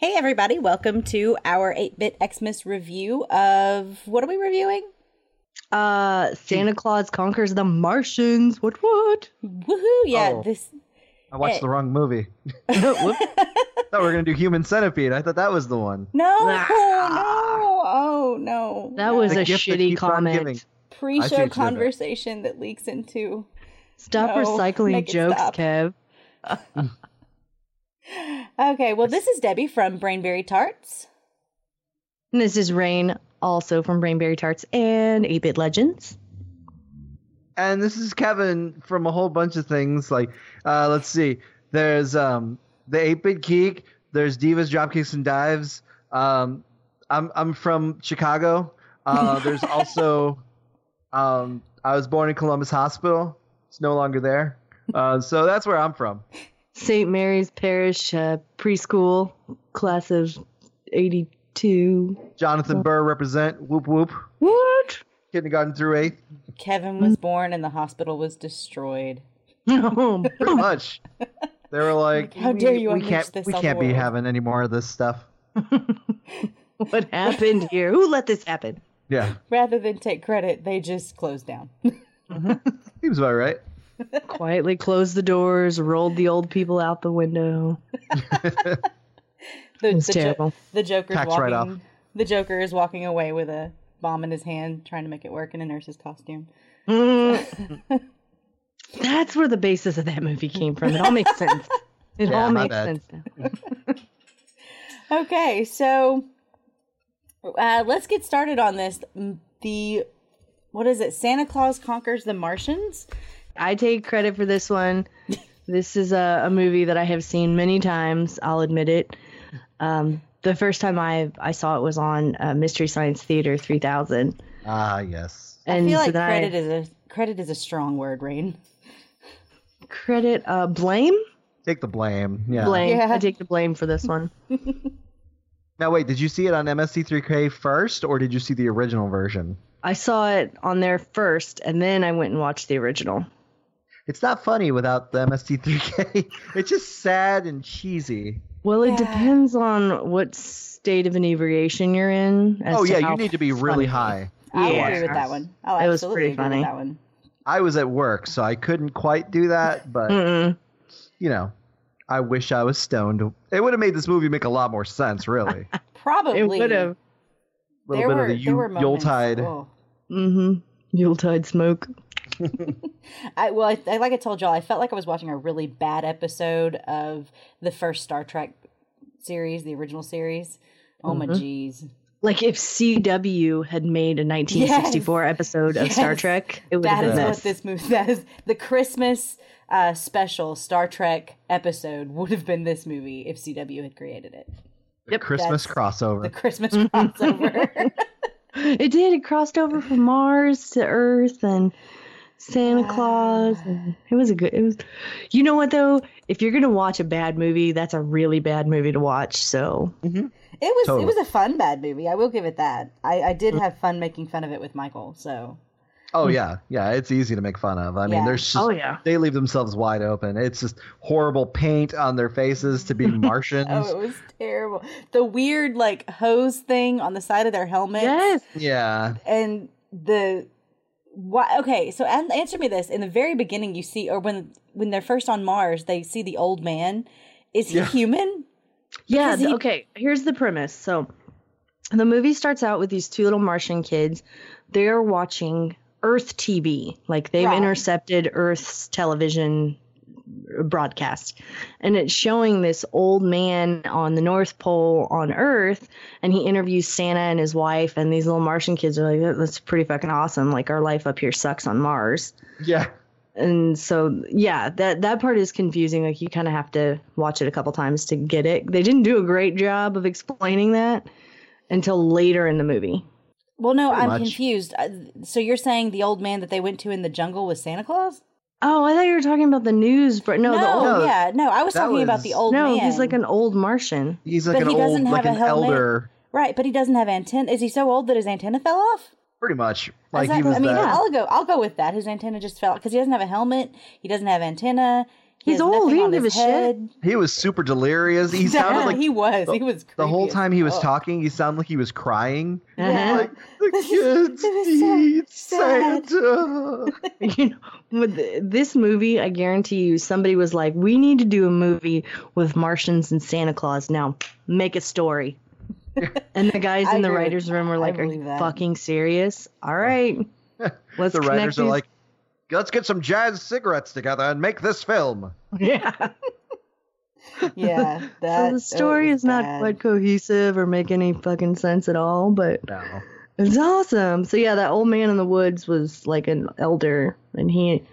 Hey everybody, welcome to our 8-Bit Xmas review of, what are we reviewing? Santa Claus Conquers the Martians. What? Woohoo, yeah, Oh. I watched the wrong movie. Whoop. Thought we were going to do Human Centipede. I thought that was the one. No, Ah. no, oh no. That was The a gift that shitty keeps on giving. comment. I see Pre-show what you did there. conversation that leaks into... Stop No, recycling make it jokes, stop. Kev. Okay, well this is Debbie from Brainberry Tarts. And this is Rain, also from Brainberry Tarts and 8-Bit Legends. And this is Kevin from a whole bunch of things. Like, let's see. There's the 8-Bit Geek. There's Divas, Dropkicks, and Dives. I'm from Chicago. There's also I was born in Columbus Hospital. It's no longer there. So that's where I'm from. St. Mary's Parish preschool, class of 82. Jonathan Burr represent. Whoop whoop. What? Kindergarten through 8th. Kevin was born and the hospital was destroyed. No. Pretty much. They were like, How dare you we unleash can't, this we on can't the be world." having any more of this stuff. What happened here? Who let this happen? Yeah. Rather than take credit, they just closed down. Seems about right. Quietly closed the doors, rolled the old people out the window. It's terrible. The Joker's Tax walking. write-off. The Joker is walking away with a bomb in his hand, trying to make it work in a nurse's costume. That's where the basis of that movie came from. It all makes sense. It Yeah, all my makes bad. sense now. Okay, so let's get started on this. What is it? Santa Claus Conquers the Martians? I take credit for this one. This is a movie that I have seen many times. I'll admit it. The first time I saw it was on Mystery Science Theater 3000. Ah, yes. And I feel so like then credit is a strong word, Rain. Blame? Take the blame. Yeah. Blame. Yeah. I take the blame for this one. Now, wait, did you see it on MST3K first, or did you see the original version? I saw it on there first, and then I went and watched the original. It's not funny without the MST3K. It's just sad and cheesy. Well, Yeah. it depends on what state of inebriation you're in. as Oh, to yeah, how you need to be really funny. high. I Yeah. agree with that one. Oh, It was absolutely pretty agree funny. with that one. I was at work, so I couldn't quite do that, but, Mm-mm. you know, I wish I was stoned. It would have made this movie make a lot more sense, really. Probably. It would have. A little bit of the there were moments- Yuletide. oh. Mm-hmm. Yuletide smoke. Like I told y'all, I felt like I was watching a really bad episode of the first Star Trek series, the original series. Oh my jeez. Like if CW had made a 1964 episode of Star Yes. Trek, it would That have is been what this. this movie. That is the Christmas special Star Trek episode would have been this movie if CW had created it. The Christmas that's crossover. The Christmas crossover. It did. It crossed over from Mars to Earth and Santa Claus. And it was a good. It was. You know what though? If you're gonna watch a bad movie, that's a really bad movie to watch. So It Totally. was a fun bad movie. I will give it that. I did have fun making fun of it with Michael. So Oh, yeah. Yeah, it's easy to make fun of. I mean, Yeah. there's just, Oh, yeah. they leave themselves wide open. It's just horrible paint on their faces to be Martians. oh, it was terrible. The weird like hose thing on the side of their helmet. yes, Yeah. And the what? Okay, so answer me this: in the very beginning, you see, or when they're first on Mars, they see the old man. Is he Yeah. human? yeah. Because he- Okay, here's the premise. So the movie starts out with these two little Martian kids. They're watching Earth TV, like they've Right. intercepted Earth's television broadcast, and it's showing this old man on the North Pole on Earth, and he interviews Santa and his wife, and these little Martian kids are like, that's pretty fucking awesome, like our life up here sucks on Mars. Yeah. And so yeah, that part is confusing, like you kind of have to watch it a couple times to get it. They didn't do a great job of explaining that until later in the movie. Well, no, I'm much. confused. So you're saying the old man that they went to in the jungle was Santa Claus? Oh, I thought you were talking about the news, but no, the old, No, no, I was that talking about was- the old no, man. he's like an old Martian. He's like But an he doesn't old, have like a an helmet. elder, Right, but he doesn't have antenna. Is he so old that his antenna fell off? pretty much. Like Is he that- was I mean, that. I'll go with that. His antenna just fell because he doesn't have a helmet. He doesn't have antenna. He's has old. nothing He on don't give his a shit. head. He was super delirious. He sounded like he was the whole creepy as time he was fuck. talking. He sounded like he was crying. Yeah. Like the kids It was so need sad. Santa. You know, with this movie, I guarantee you, somebody was like, "We need to do a movie with Martians and Santa Claus. Now, make a story." And the guys I in the agree. writers' room were I like, "Are believe you that. fucking serious? All right, let's The connect writers are these." like, let's get some jazz cigarettes together and make this film. Yeah. Yeah, So the story is not quite cohesive or make any fucking sense at all, but No. it's awesome. So yeah, that old man in the woods was like an elder, and he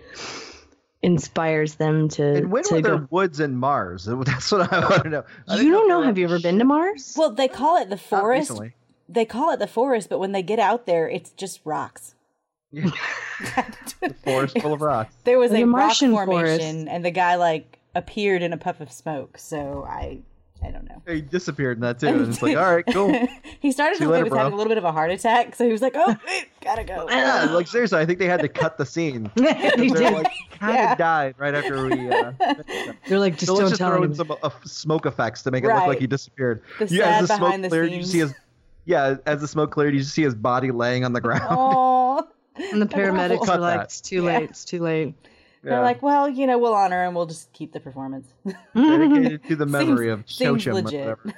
inspires them to. And when to were there go. woods in Mars? That's what I want to know. I You didn't don't if know? they were Have you ever been to Mars? Well, they call it the Not forest. recently. They call it the forest, but when they get out there, it's just rocks. Yeah. Forest full of rocks. There was Like a a rock Martian formation, forest. and the guy like appeared in a puff of smoke. So I don't know. He disappeared in that too, and it's like, all right, cool. He started See to you later, was having bro. a little bit of a heart attack, so he was like, "Oh, gotta go." Yeah, like seriously, I think they had to cut the scene. They They're did. like, kind Yeah. of died right after we. They're like, just So let's don't just tell throw in anyone. some smoke effects to make it look Right. like he disappeared. The As sad the smoke behind the cleared, you scenes. see his. Yeah, as the smoke cleared, you see his body laying on the ground. Oh, And the paramedics Cut are like, that. it's too Yeah. late. It's too late. they're like, well, we'll honor him. We'll just keep the performance. dedicated to the memory of Seems Chochim or legit. whatever.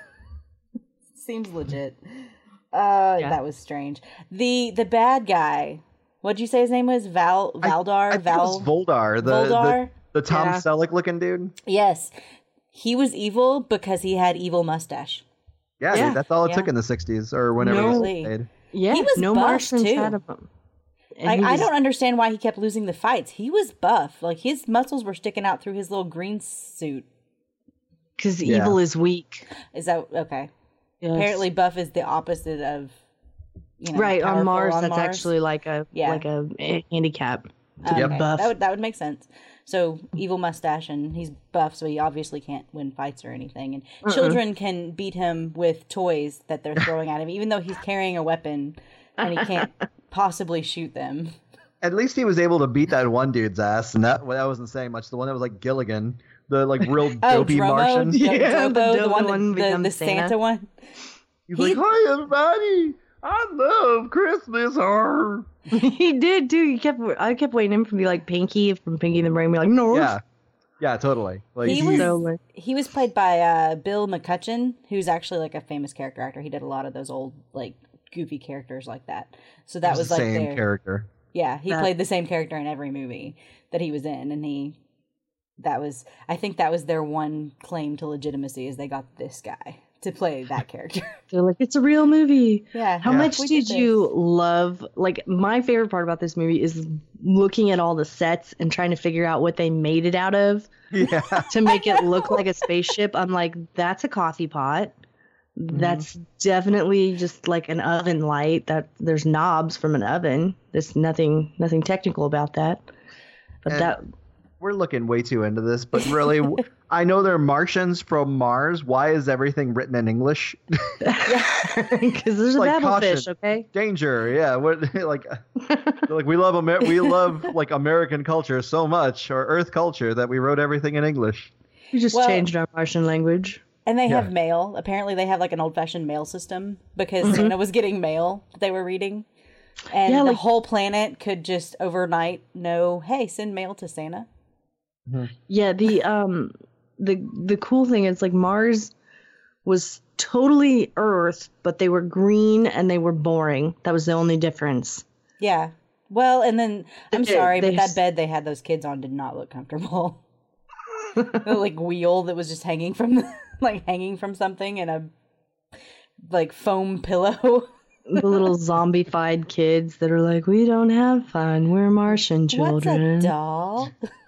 Seems legit. Yeah. That was strange. The bad guy. What'd you say his name was? Valdar. I think it was Voldar, Voldar? the Tom Yeah. Selleck looking dude. Yes, he was evil because he had evil mustache. Yeah, Yeah. dude, that's all it Yeah. took in the '60s or whenever it was Really? made. Yeah, He was no buff, Martians too. had them. Like, I don't understand why he kept losing the fights. He was buff. Like his muscles were sticking out through his little green suit. Because Yeah. evil is weak. Is that okay? Yes. Apparently, buff is the opposite of Right, on powerful Mars, on that's Mars. actually like a Yeah. handicap to be Okay, buff. That would make sense. So evil mustache, and he's buff, so he obviously can't win fights or anything. And children can beat him with toys that they're throwing at him, even though he's carrying a weapon and he can't possibly shoot them. At least he was able to beat that one dude's ass, and that wasn't saying much. The one that was like Gilligan, the like real dopey Dromo, Martian. Yeah, the Drobo, the dope one, one the becomes Santa Santa. one. He's He- like, "Hi everybody, I love Christmas." Or He did too. I kept waiting him to be like Pinky from Pinky and the Brain. Be like, no. yeah, totally. Like He was So, like, he was played by Bill McCutcheon, who's actually like a famous character actor. He did a lot of those old like goofy characters like that. So that was the like same their character. yeah. He That- played the same character in every movie that he was in, and I think that was their one claim to legitimacy is they got this guy to play that character. they're like, it's a real movie. Yeah. How Yeah. much We did did you love? Like, my favorite part about this movie is looking at all the sets and trying to figure out what they made it out of Yeah, to make it look like a spaceship. I'm like, that's a coffee pot. That's definitely just like an oven light. That there's knobs from an oven. There's nothing technical about that. But And- that we're looking way too into this, but really, I know they're Martians from Mars. Why is everything written in English? because there's a Like babblefish, caution. okay? Danger, yeah. What like, they're like we love we love like American culture so much, or Earth culture, that we wrote everything in English. We just Well- changed our Martian language. And they Yeah. have mail. Apparently, they have like an old-fashioned mail system because Santa was getting mail that they were reading, and Yeah, the like- whole planet could just overnight know, "Hey, send mail to Santa." Yeah, the cool thing is like Mars was totally Earth, but they were green and they were boring. That was the only difference. Yeah. Well, and then I'm They- sorry, but they- that bed they had those kids on did not look comfortable. The like wheel that was just hanging from hanging from something, and a like foam pillow. The little zombified kids that are like, we don't have fun. We're Martian What's children. a doll?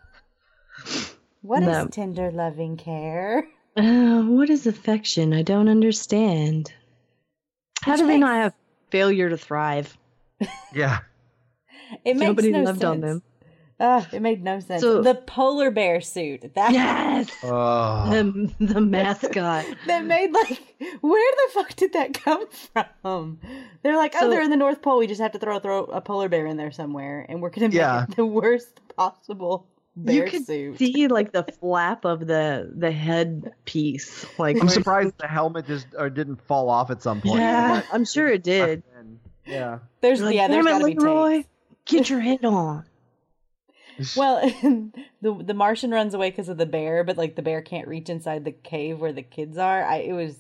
What is No. tender loving care? What is affection? I don't understand. How do they not have failure to thrive? Yeah, It makes Nobody no loved sense. on them. It made no sense. So- The polar bear suit. That Yes, oh, the mascot. that made like where the fuck did that come from? They're like, So- they're in the North Pole. We just have to throw a polar bear in there somewhere, and we're gonna make Yeah. it the worst possible. bear you could suit. see like the flap of the head piece. Like I'm where- surprised the helmet didn't fall off at some point. Yeah, I'm sure it did. Yeah. There's You're like, yeah, there's "Damn it, gotta be Leroy, takes. get your head on." Well, the Martian runs away because of the bear, but like the bear can't reach inside the cave where the kids are. It was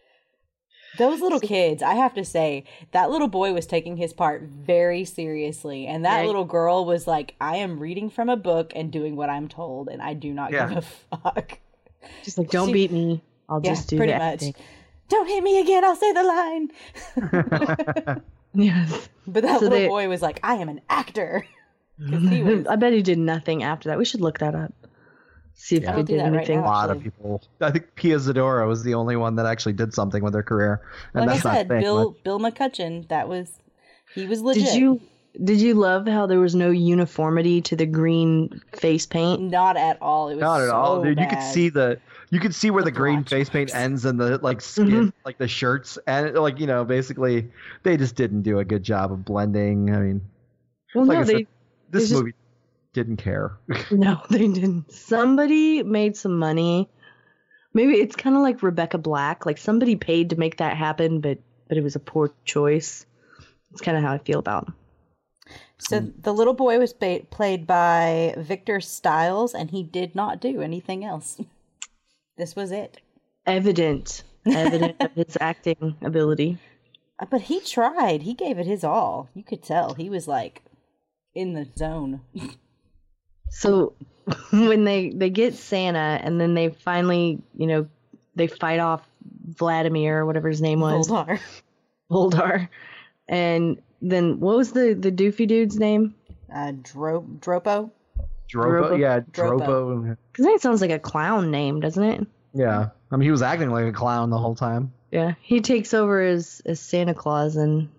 those little kids. I have to say that little boy was taking his part very seriously, and that Yeah. little girl was like, "I am reading from a book and doing what I'm told, and I do not give a fuck." Just like, don't She- beat me. I'll Yeah, just do pretty the much. acting. Don't hit me again. I'll say the line. Yes. But that So little they- boy was like, "I am an actor." 'Cause he was- I bet he did nothing after that. We should look that up. See if Yeah. he I'll do did that right anything. A now. lot of Actually. people. I think Pia Zadora was the only one that actually did something with her career, and Like I that's not said, saying Bill much. McCutcheon. He was legit. Did you love how there was no uniformity to the green face paint? Not at all. It was Not at all, so dude. bad. You could see where the green blotch face paint marks. ends and the like skin, Mhm. like the shirts, and like basically they just didn't do a good job of blending. I mean, Well, like no, I said, they this just- movie didn't care. no, they didn't. Somebody made some money. Maybe it's kind of like Rebecca Black. Like somebody paid to make that happen, but it was a poor choice. It's kind of how I feel about him. So the little boy was played by Victor Stiles, and he did not do anything else. This was it. Evident of his acting ability. But he tried. He gave it his all. You could tell. He was like in the zone. So when they get Santa and then they finally, they fight off Vladimir or whatever his name was, Voldar. Voldar. And then what was the doofy dude's name? Dropo. Drobo, yeah, Drobo. Drobo. Because that sounds like a clown name, doesn't it? Yeah, I mean he was acting like a clown the whole time. Yeah. He takes over as Santa Claus, and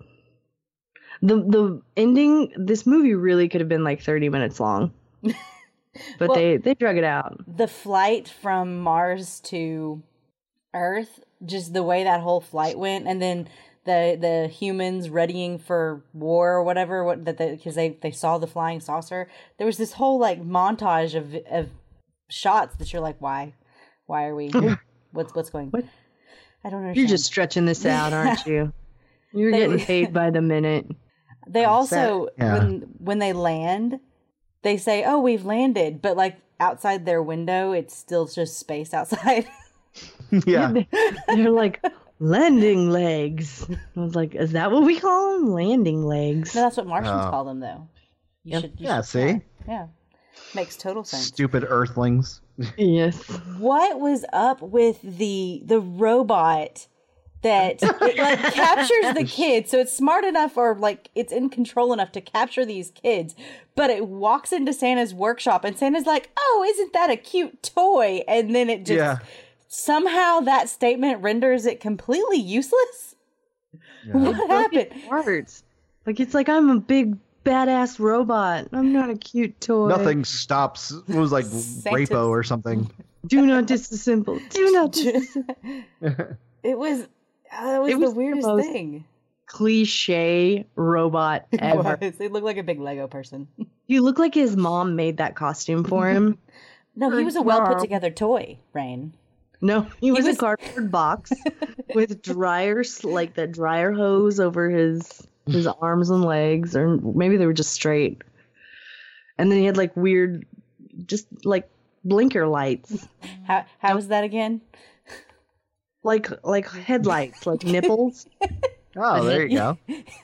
the ending, this movie really could have been like 30 minutes long. But Well- they drug it out. The flight from Mars to Earth, just the way that whole flight went, and then the humans readying for war or whatever, because they saw the flying saucer. There was this whole like montage of shots that you're like, why are we? What's going? What? I don't understand. You're just stretching this out, aren't you? You're They- getting paid by the minute. They also Yeah. when they land, they say, "Oh, we've landed," but like outside their window, it's still just space outside. Yeah, They're like, landing legs. I was like, is that what we call them? Landing legs. No, that's what Martians Oh. call them, though. You should. Yeah, see? Yeah. Makes total sense. stupid Earthlings. Yes. What was up with the robot that it, like captures the kids? So it's smart enough, or like it's in control enough to capture these kids, but it walks into Santa's workshop, and Santa's like, "Oh, isn't that a cute toy?" And then it just Yeah. somehow that statement renders it completely useless. What happened? Parts. Like, it's like, I'm a big badass robot. I'm not a cute toy. Nothing stops. It was like Santa's- Rapo or something. Do not disassemble. Do not disassemble. It was. That was It was the the weirdest most thing. Cliche robot ever. It looked like a big Lego person. You look like his mom made that costume for him. No, he was a well put together toy, Rain. No, he was was- a cardboard box with dryers, like the dryer hose over his arms and legs, or maybe they were just straight. And then he had like weird, just like blinker lights, How was that again? like headlights, like nipples. Oh, there you go.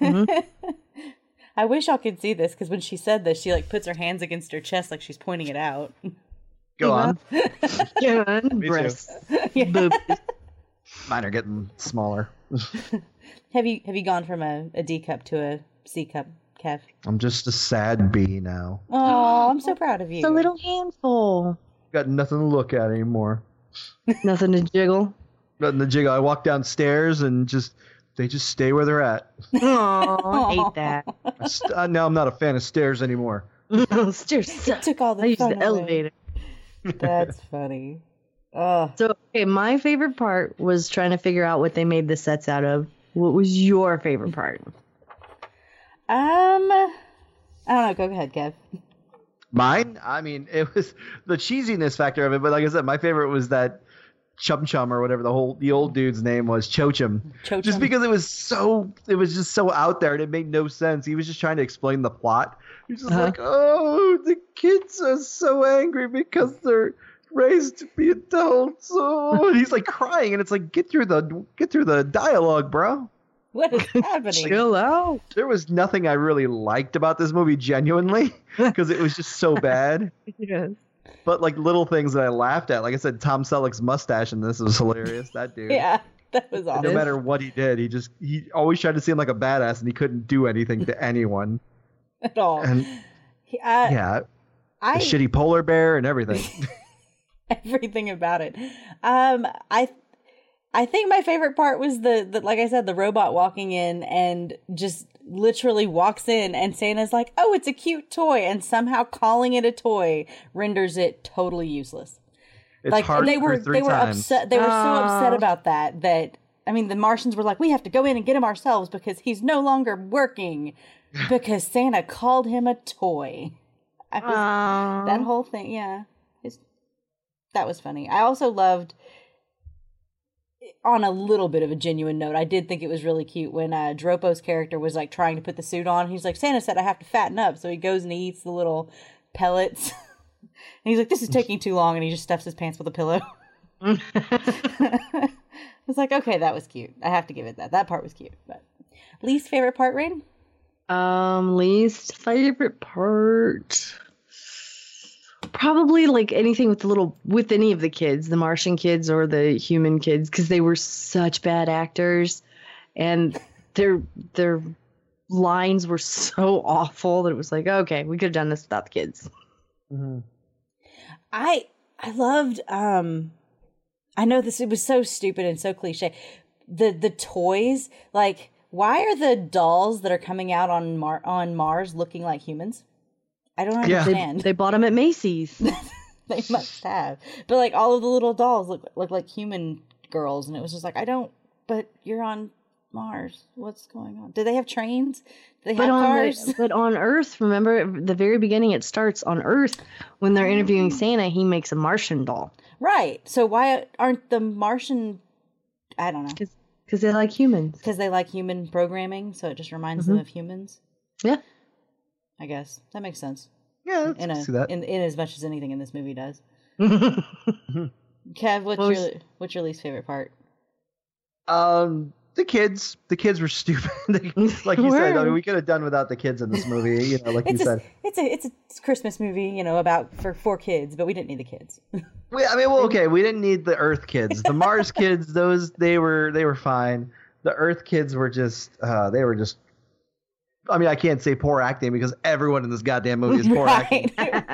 I wish y'all could see this, because when she said this, she like puts her hands against her chest like she's pointing it out. Go on. Yeah, too. breasts, boobs. Mine are getting smaller. Have you gone from a D cup to a C cup, Kev? I'm just a sad bee now. Oh, I'm so proud of you. It's a little handful. Got nothing to look at anymore. Nothing to jiggle. Nothing to jiggle. I walk downstairs and they just stay where they're at. Oh, I hate that. Now I'm not a fan of stairs anymore. Stairs suck. Took all the I use fun the away. elevator. That's funny. Oh, So, okay, my favorite part was trying to figure out what they made the sets out of. What was your favorite part? I don't know. Go ahead, Kev. Mine? I mean, it was the cheesiness factor of it, but like I said, my favorite was that Chum Chum or whatever the old dude's name was, Chochum. Just because it was just so out there and it made no sense. He was just trying to explain the plot. He's just like, oh, the kids are so angry because they're raised to be adults. Oh, and he's like crying, and it's like, get through the dialogue, bro. What is happening? Chill out. There was nothing I really liked about this movie, genuinely, because it was just so bad. Yes. But like little things that I laughed at, like I said, Tom Selleck's mustache in this was hilarious. That dude. Yeah, that was awesome. No matter what he did, he always tried to seem like a badass, and he couldn't do anything to anyone At all. And the shitty polar bear and everything. Everything about it. I think my favorite part was the like I said, the robot walking in and just literally walks in, and Santa's like, oh, it's a cute toy, and somehow calling it a toy renders it totally useless. It's like hard they were times. upset. They were so upset about that I mean, the Martians were like, we have to go in and get him ourselves because he's no longer working because Santa called him a toy. That whole thing, yeah. That was funny. I also loved, on a little bit of a genuine note, I did think it was really cute when Dropo's character was like trying to put the suit on. He's like, Santa said I have to fatten up. So he goes and he eats the little pellets. And he's like, this is taking too long. And he just stuffs his pants with a pillow. I was like, okay, that was cute. I have to give it that. That part was cute. But least favorite part, Rain? Least favorite part. Probably like anything with any of the kids, the Martian kids or the human kids, because they were such bad actors, and their lines were so awful that it was like, okay, we could have done this without the kids. Mm-hmm. I loved. I know it was so stupid and so cliche. The toys, like, why are the dolls that are coming out on Mars looking like humans? I don't understand. They bought them at Macy's. They must have. But like all of the little dolls look like human girls, and it was just like, but you're on Mars. What's going on? Do they have trains? Do they have cars? But on Earth, remember at the very beginning, it starts on Earth when they're interviewing Santa. He makes a Martian doll. Right. So why aren't the Martian? I don't know. Because they like humans. Because they like human programming, so it just reminds them of humans. Yeah. I guess that makes sense. Yeah, see that. In as much as anything in this movie does. Kev, what's your least favorite part? The kids were stupid. Like you said, I mean, we could have done without the kids in this movie. You know, like you said, it's a Christmas movie, you know, about for kids, but we didn't need the kids. we didn't need the Earth kids. The Mars kids, they were fine. The Earth kids were just they were just. I mean, I can't say poor acting because everyone in this goddamn movie is poor acting.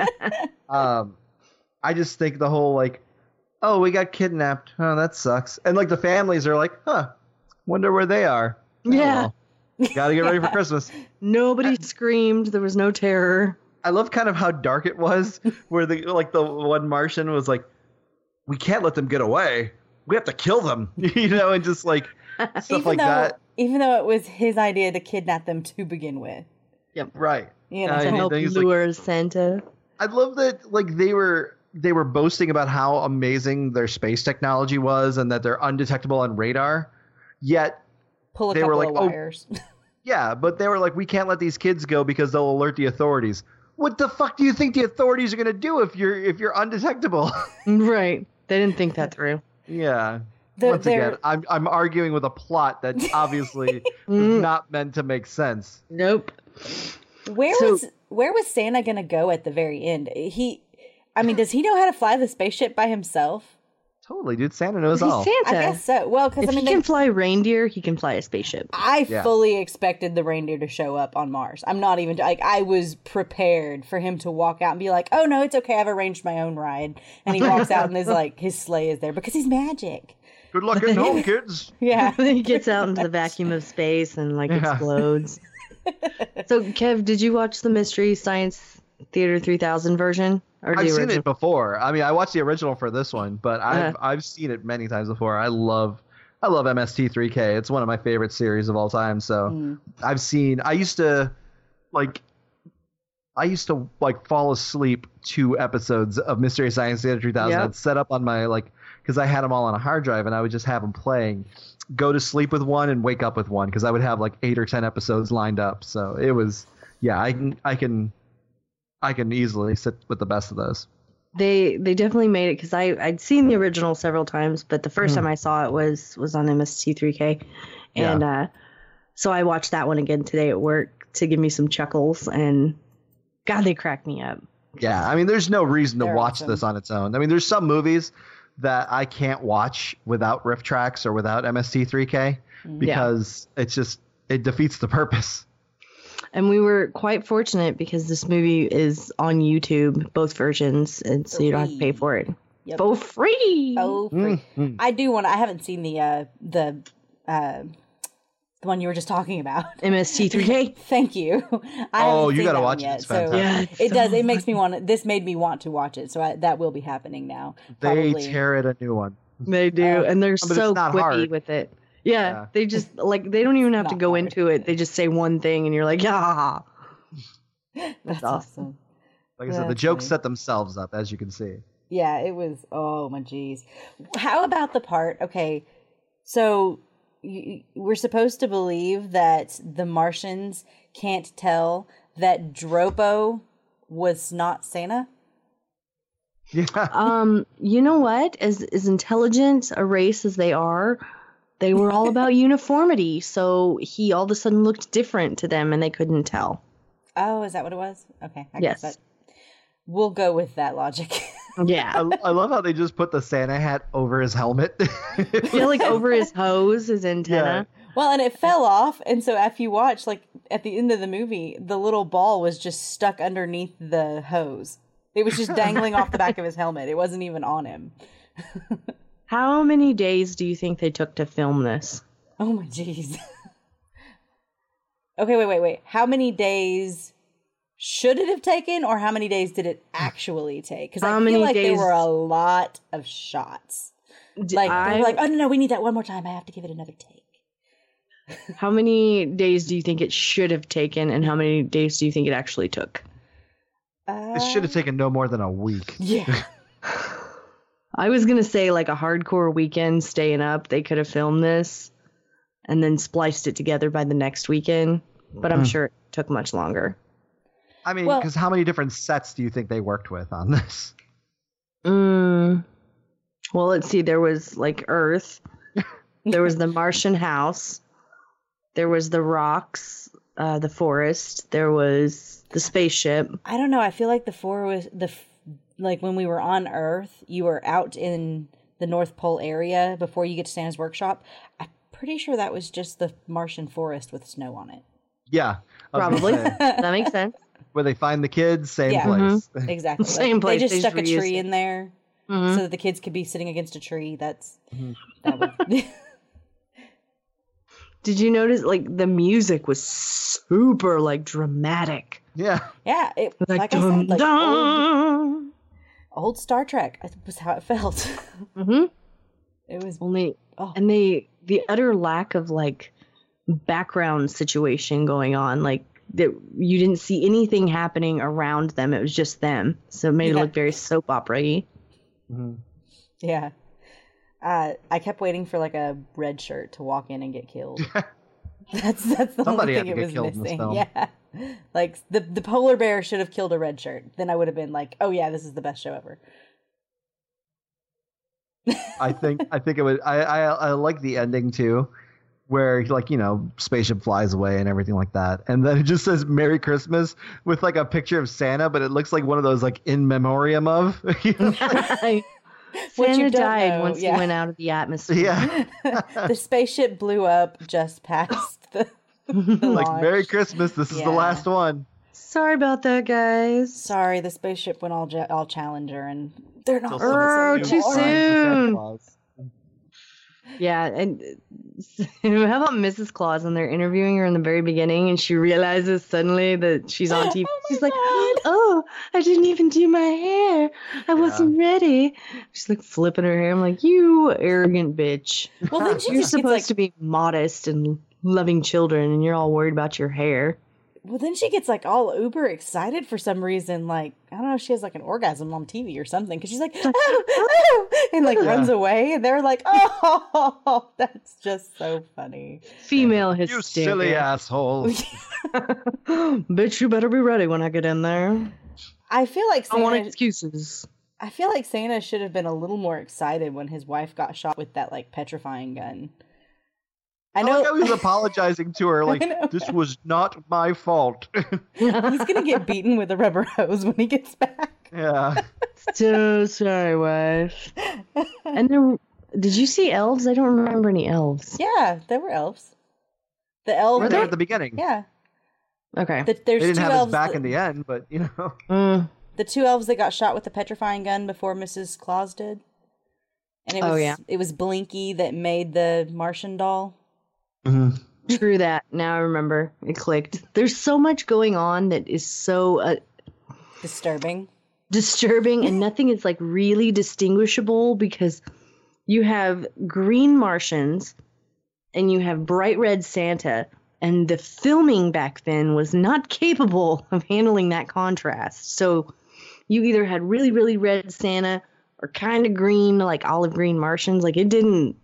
I just think the whole like, oh, we got kidnapped. Oh, that sucks. And like the families are like, wonder where they are. Yeah. Gotta get ready for Christmas. Nobody screamed. There was no terror. I love kind of how dark it was, where the one Martian was like, we can't let them get away. We have to kill them, you know, and just like stuff like that. Even though it was his idea to kidnap them to begin with. Yep. Right. You know, to help lure Santa. I love that, like, they were boasting about how amazing their space technology was and that they're undetectable on radar. Yet pull a they couple were like, of wires. Yeah, but they were like, we can't let these kids go because they'll alert the authorities. What the fuck do you think the authorities are going to do if you're undetectable? Right. They didn't think that through. Yeah. Once again, I'm arguing with a plot that obviously was not meant to make sense. Nope. Where was Santa gonna go at the very end? Does he know how to fly the spaceship by himself? Totally, dude. Santa knows He's all. Santa. I guess so. Well, because he can fly reindeer, he can fly a spaceship. I fully expected the reindeer to show up on Mars. I'm not even like, I was prepared for him to walk out and be like, "Oh no, it's okay. I've arranged my own ride." And he walks out and is like, his sleigh is there because he's magic. Good luck getting home, kids. Yeah. He gets out into the vacuum of space and explodes. So, Kev, did you watch the Mystery Science Theater 3000 version? Or I've seen it before. I mean, I watched the original for this one, but I've seen it many times before. I love MST3K. It's one of my favorite series of all time. So I used to like I used to like fall asleep to episodes of Mystery Science Theater 3000. Yep. I'd set up on my because I had them all on a hard drive, and I would just have them playing. Go to sleep with one and wake up with one because I would have like 8 or 10 episodes lined up. So it was, yeah, I can easily sit with the best of those. They definitely made it because I'd seen the original several times, but the first time I saw it was on MST3K, and so I watched that one again today at work to give me some chuckles, and God, they cracked me up. Yeah, I mean, there's no reason to They're watch awesome. this on its own. I mean, there's some movies that I can't watch without riff tracks or without MST3K because it defeats the purpose. And we were quite fortunate because this movie is on YouTube, both versions, and so you don't have to pay for it. Yep. For free. Oh, free. I haven't seen the one you were just talking about. MST3K. Thank you. I Oh, haven't you seen gotta that watch one it. yet, It's so fantastic. Yeah, it does. It makes me want. This made me want to watch it, so that will be happening now. They Probably. tear it a new one. They do, and they're But it's so not quippy hard. with it. Yeah, Yeah. they just they don't even have to not go hard. into it. They just say one thing, and you're like, yeah. That's awesome. awesome. Like I said, the That's jokes funny. set themselves up, as you can see. Yeah, it was. Oh my geez. How about the part? Okay, so we're supposed to believe that the Martians can't tell that Dropo was not Santa. Yeah. You know what? As intelligent a race as they are, they were all about uniformity. So he all of a sudden looked different to them, and they couldn't tell. Oh, is that what it was? Okay, I Yes. guess that. We'll go with that logic. Yeah, I love how they just put the Santa hat over his helmet. yeah, like over his hose, his antenna. Well, and it fell off, and so if you watch, like at the end of the movie, the little ball was just stuck underneath the hose. It was just dangling off the back of his helmet. It wasn't even on him. How many days do you think they took to film this? Oh my jeez. Okay, wait. How many days should it have taken, or how many days did it actually take? Because I How feel many like there days- were a lot of shots. Like they were like, oh no, we need that one more time. I have to give it another take. How many days do you think it should have taken, and how many days do you think it actually took? It should have taken no more than a week. Yeah. I was gonna say like a hardcore weekend staying up. They could have filmed this, and then spliced it together by the next weekend. But I'm sure it took much longer. I mean, Well- because how many different sets do you think they worked with on this? Well, let's see. There was like Earth. There was the Martian house. There was the rocks, the forest. There was the spaceship. I don't know. I feel like like when we were on Earth, you were out in the North Pole area before you get to Santa's workshop. I'm pretty sure that was just the Martian forest with snow on it. Yeah. I was gonna Probably. say, That makes sense. where they find the kids, same Yeah. place. Exactly. Same place, They they just just stuck a reused tree it. in there Mhm. so that the kids could be sitting against a tree. That would. Did you notice like the music was super like dramatic? Yeah. Yeah. It, Like, like I said, like dun. old Star Trek. That was how it felt. Mhm. It was. Only Oh. and the utter lack of like background situation going on, like that you didn't see anything happening around them. It was just them, so it made it Yeah. look very soap opera-y. Yeah. I kept waiting for like a red shirt to walk in and get killed. That's the Somebody only thing had to it get was killed in this missing. film. Yeah. Like the polar bear should have killed a red shirt. Then I would have been like, oh yeah, this is the best show ever. I think it was. I like the ending too, where like spaceship flies away and everything like that, and then it just says Merry Christmas with like a picture of Santa, but it looks like one of those like in memoriam of. What Santa you don't died know, once yeah. he went out of the atmosphere. Yeah, The spaceship blew up just past the like launch. Merry Christmas. This is Yeah. the last one. Sorry about that, guys. Sorry, the spaceship went all Challenger, and they're not. Still Oh, Christmas too anymore. soon. Yeah, and how about Mrs. Claus when they're interviewing her in the very beginning and she realizes suddenly that she's on TV? Oh my She's like, God. oh, I didn't even do my hair. I wasn't ready. She's like flipping her hair. I'm like, you arrogant bitch. Well, then she You're just gets, supposed like, to be modest and loving children and you're all worried about your hair. Well, then she gets like all uber excited for some reason. Like, I don't know, she has like an orgasm on TV or something because she's like, oh, oh, and like runs away. And they're like, oh, that's just so funny. Female You hysteria. silly asshole. Bitch, you better be ready when I get in there. I feel like I want Santa, excuses. I feel like Santa should have been a little more excited when his wife got shot with that like petrifying gun. I know I was apologizing to her, like, know. this was not my fault. he's gonna get beaten with a rubber hose when he gets back. Yeah. So sorry, wife. And then, did you see elves? I don't remember any elves. Yeah, there were elves. The elves We're there at the beginning. Yeah. Okay. There's They didn't two have his elves. back in the end, but, you know. The two elves that got shot with the petrifying gun before Mrs. Claus did. And it was it was Blinky that made the Martian doll. True that. Now I remember. It clicked. There's so much going on that is so Disturbing. disturbing, and nothing is like really distinguishable because you have green Martians and you have bright red Santa, and the filming back then was not capable of handling that contrast. So you either had really, really red Santa or kind of green, like olive green Martians. Like it didn't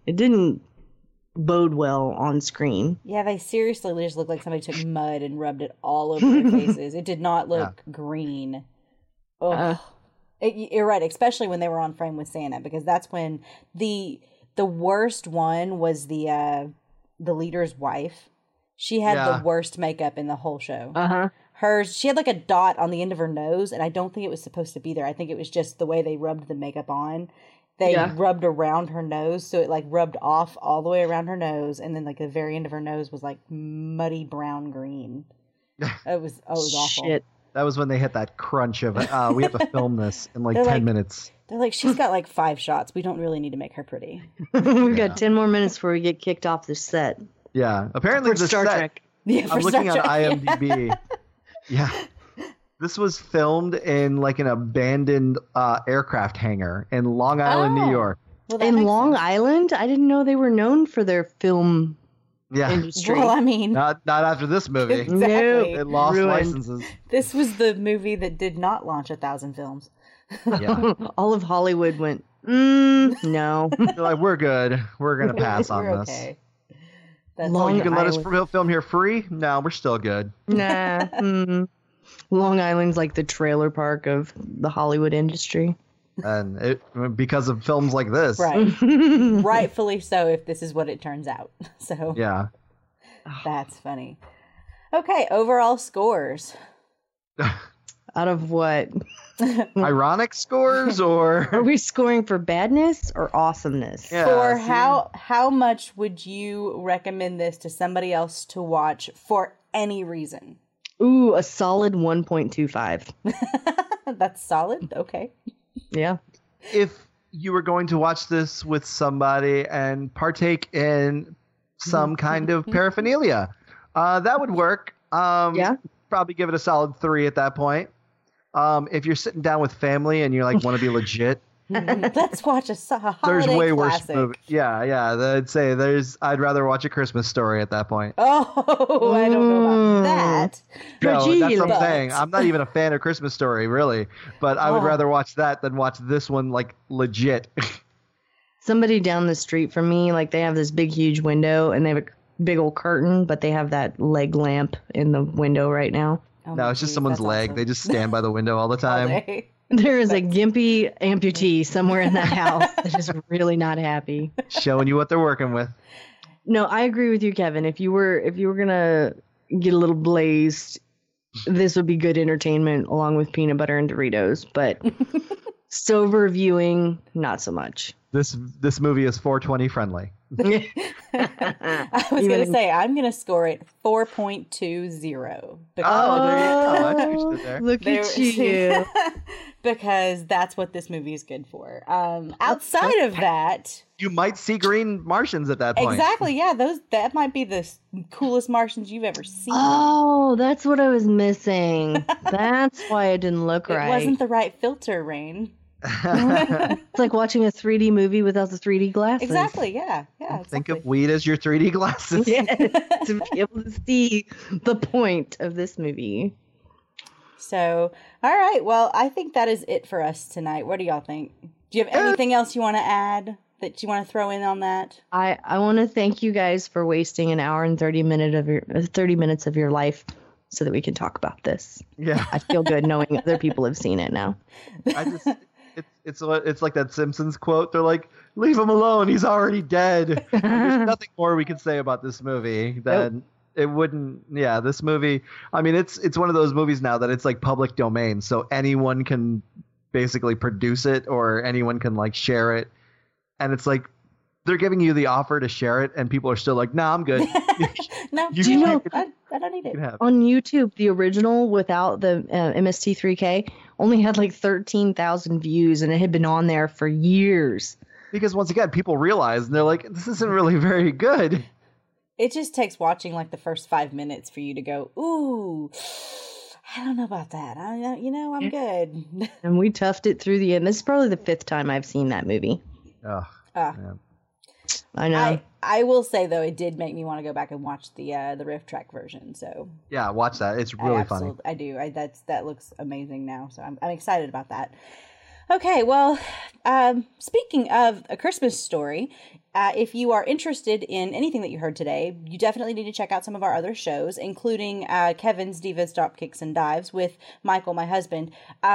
bode well on screen. Yeah, they seriously just looked like somebody took mud and rubbed it all over their faces. It did not look green. Ugh. You're right, especially when they were on frame with Santa, because that's when the worst one was the leader's wife. She had the worst makeup in the whole show. She had like a dot on the end of her nose, and I don't think it was supposed to be there. I think it was just the way they rubbed the makeup on. They rubbed around her nose, so it like rubbed off all the way around her nose, and then like the very end of her nose was like muddy brown green. It was awful. Shit. That was when they hit that crunch of, we have to film this in like 10 minutes. They're like, she's got like 5 shots. We don't really need to make her pretty. We've got 10 more minutes before we get kicked off the set. Yeah. Apparently For Star Trek. Yeah, I'm looking on IMDb. Yeah. This was filmed in like an abandoned aircraft hangar in Long Island, New York. Well, that In makes Long sense. Island? I didn't know they were known for their film Yeah. industry. Well, I mean, Not after this movie. Exactly. It lost Ruined. licenses. this was the movie that did not launch 1,000 films. Yeah. All of Hollywood went, no. They're like, we're good. We're going to pass on We're this. okay. That's Long You can let us Island. film here free? No, we're still good. Nah. Long Island's like the trailer park of the Hollywood industry. And because of films like this. right. Rightfully so, if this is what it turns out. So Yeah. that's funny. Okay, overall scores. Out of what? Ironic scores Are or we scoring for badness or awesomeness? Yeah, For see? how much would you recommend this to somebody else to watch for any reason? Ooh, a solid 1.25. That's solid. Okay. Yeah. if you were going to watch this with somebody and partake in some kind of paraphernalia, that would work. Yeah. Probably give it a solid 3 at that point. If you're sitting down with family and you're like want to be legit, Let's watch a holiday there's way classic. worse movies. Yeah. I'd say I'd rather watch A Christmas Story at that point. Oh, I don't know about that. No, that's what I'm But- saying. I'm not even a fan of Christmas Story, really. But I would rather watch that than watch this one, like, legit. Somebody down the street from me, like they have this big, huge window and they have a big old curtain, but they have that leg lamp in the window right now. Oh No, my it's just geez, someone's that's leg. awesome. They just stand by the window all the All time. day. There is a gimpy amputee somewhere in that house that is really not happy. Showing you what they're working with. No, I agree with you, Kevin. If you were gonna get a little blazed, this would be good entertainment along with peanut butter and Doritos. But sober viewing, not so much. This movie is 420 friendly. I was going to say, I'm going to score it 4.20. Oh, there you go. I see what you did there. Look at you. Because that's what this movie is good for. Outside of that, You might see green Martians at that point. exactly, yeah, that might be the coolest Martians you've ever seen. Oh, that's what I was missing. That's why it didn't look it right. wasn't the right filter, Rain. It's like watching a 3D movie without the 3D glasses. Exactly. Yeah. Yeah. Think Exactly. of weed as your 3D glasses. Yeah, to be able to see the point of this movie. So, all right. Well, I think that is it for us tonight. What do y'all think? Do you have anything else you want to add that you want to throw in on that? I want to thank you guys for wasting an hour and 30 minutes of your life so that we can talk about this. Yeah. I feel good knowing other people have seen it now. I just it's like that Simpsons quote. They're like, "Leave him alone. He's already dead." There's nothing more we could say about this movie than it wouldn't. Yeah, this movie. I mean, it's one of those movies now that it's like public domain, so anyone can basically produce it or anyone can like share it, and it's like they're giving you the offer to share it, and people are still like, "Nah, I'm good." No, You Do you know I don't need You it. can have it. on YouTube the original without the MST3K only had like 13,000 views and it had been on there for years. Because once again, people realize and they're like, "This isn't really very good." It just takes watching like the first 5 minutes for you to go, ooh, I don't know about that. I'm good. And we toughed it through the end. This is probably the 5th time I've seen that movie. Ugh, Ah. man. I know. I will say though, it did make me want to go back and watch the riff track version. So Yeah, watch that. It's really funny. I do. That looks amazing now. So I'm excited about that. Okay, well, speaking of A Christmas Story, if you are interested in anything that you heard today, you definitely need to check out some of our other shows, including Kevin's Divas, Dropkicks, and Dives with Michael, my husband.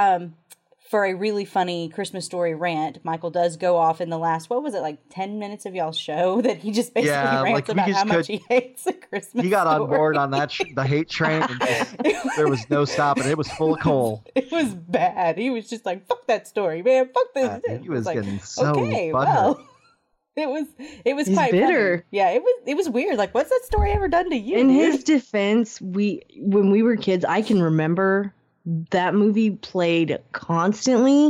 For a really funny Christmas Story rant, Michael does go off in the last, 10 minutes of y'all's show that he just basically rants about how much he hates A Christmas He got on Story. board on that the hate train. And there was no stopping. It was full of coal. It was bad. He was just like, "Fuck that story, man. Fuck this." He was like, getting so okay, butthurt. well, it was He's quite bitter. funny. Yeah, it was weird. Like, what's that story ever done to you? In dude? his defense, when we were kids, I can remember that movie played constantly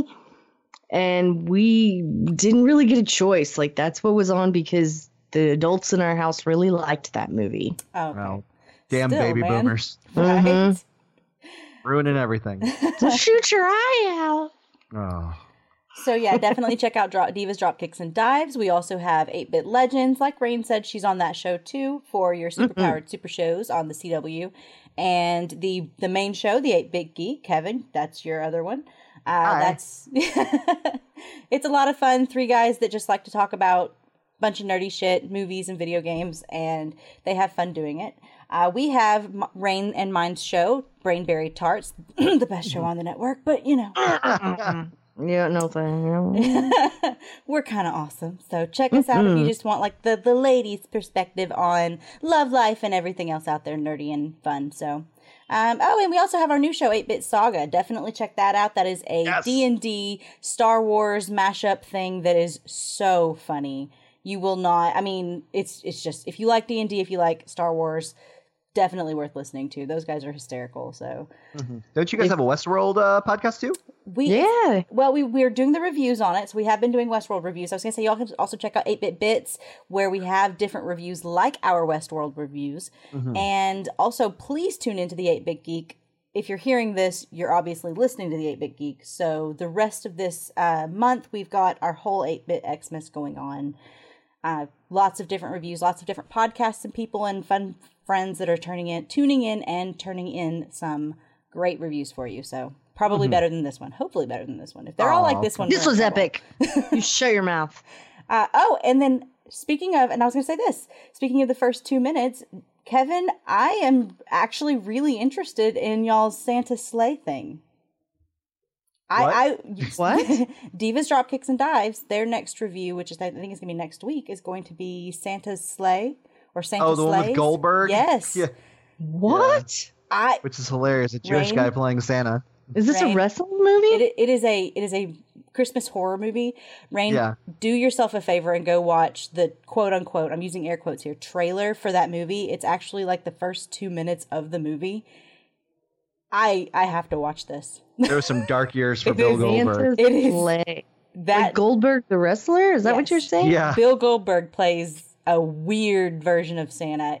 and we didn't really get a choice. Like that's what was on because the adults in our house really liked that movie. Oh, okay. Well, damn Still, baby man. boomers. Right? Mhm. Ruining everything. So shoot your eye out. Oh. So yeah, definitely check out Divas, Dropkicks, and Dives. We also have 8-Bit Legends. Like Rain said, she's on that show too for your superpowered super shows on the CW. And the main show, the 8-Bit Geek, Kevin, that's your other one. That's it's a lot of fun. 3 guys that just like to talk about a bunch of nerdy shit, movies and video games, and they have fun doing it. We have Rain and Mine's show, Brainberry Tarts, the best show on the network, but you know. Yeah, no thing. We're kind of awesome. So check us out if you just want like the ladies' perspective on love life and everything else out there, nerdy and fun. So, and we also have our new show, 8-Bit Saga. Definitely check that out. That is a D&D Star Wars mashup thing that is so funny. You will not. I mean, it's just if you like D&D, if you like Star Wars, definitely worth listening to. Those guys are hysterical. So, Don't you guys have a Westworld podcast too? We're doing the reviews on it. So we have been doing Westworld reviews. I was going to say, y'all can also check out 8-Bit Bits, where we have different reviews like our Westworld reviews. And also, please tune into the 8-Bit Geek. If you're hearing this, you're obviously listening to the 8-Bit Geek. So the rest of this month, we've got our whole 8-Bit Xmas going on. Lots of different reviews, lots of different podcasts and people and fun friends that are tuning in and turning in some great reviews for you. So probably better than this one. Hopefully better than this one. If they're all like this one. This was epic. You shut your mouth. And then speaking of, and I was going to say this, speaking of the first 2 minutes, Kevin, I am actually really interested in y'all's Santa sleigh thing. What? What? Divas, Dropkicks, and Dives, their next review, which is I think is going to be next week, is going to be Santa's sleigh or Santa Oh, the one with Sleighs. Goldberg? Yes. Yeah. What? Which is hilarious. A Jewish Rain? guy playing Santa. Is this a Rain? wrestling movie? It is a Christmas horror movie. Rain, Yeah. do yourself a favor and go watch the quote unquote, I'm using air quotes here, trailer for that movie. It's actually like the first 2 minutes of the movie. I have to watch this. There were some dark years for It Bill is Goldberg. Santa's It is- sleigh. That Like Goldberg the wrestler? Is that what Yes. you're saying? Yeah. Bill Goldberg plays a weird version of Santa.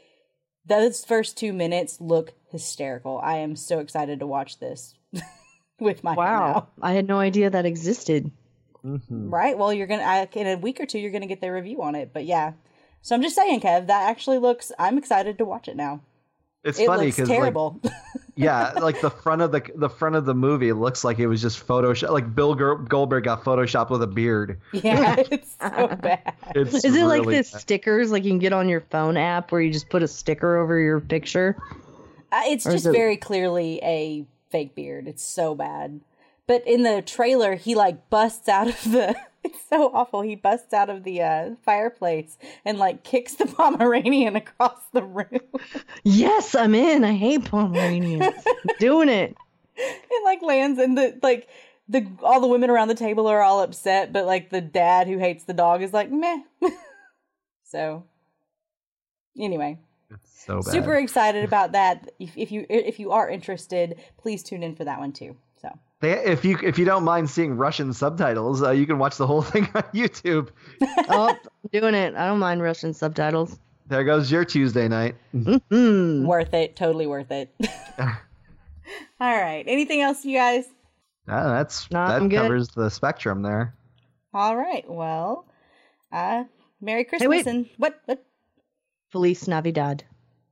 Those first 2 minutes look hysterical. I am so excited to watch this. with my Wow. I had no idea that existed. Right. Well, you're gonna in a week or two you're gonna get their review on it. But yeah, so I'm just saying, Kev, that actually looks. I'm excited to watch it now. It's It funny looks because terrible. like the front of the movie looks like it was just Photoshop. Like Bill Goldberg got photoshopped with a beard. Yeah, it's so bad. It's Is it like really the stickers like you can get on your phone app where you just put a sticker over your picture? It's Or is just it- very clearly a fake beard. It's so bad. But in the trailer, he like busts out of the. It's so awful. He busts out of the fireplace and like kicks the Pomeranian across the room. Yes, I'm in. I hate Pomeranians. I'm doing it. It like lands in the all the women around the table are all upset, but like the dad who hates the dog is like meh. So anyway, It's so bad. super excited about that. If you are interested, please tune in for that one too. So If you don't mind seeing Russian subtitles, you can watch the whole thing on YouTube. Oh, I'm doing it. I don't mind Russian subtitles. There goes your Tuesday night. worth it, totally worth it. All right. Anything else, you guys? That I'm good. covers the spectrum there. All right. Well, Merry Christmas wait. and what? Feliz Navidad.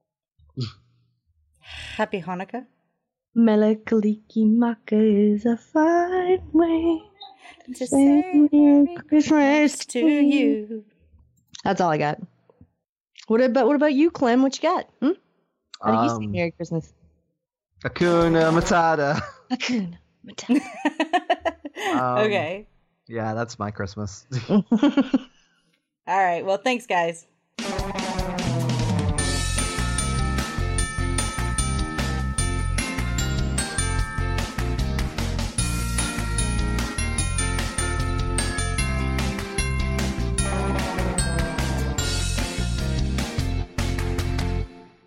Happy Hanukkah. Melakaliki Maka is a fine way To say Merry Christmas to you. That's all I got. What about you, Clem? What you got? How do you say Merry Christmas? Hakuna Matata. Hakuna Matata. Okay. Yeah, that's my Christmas. All right. Well, thanks, guys.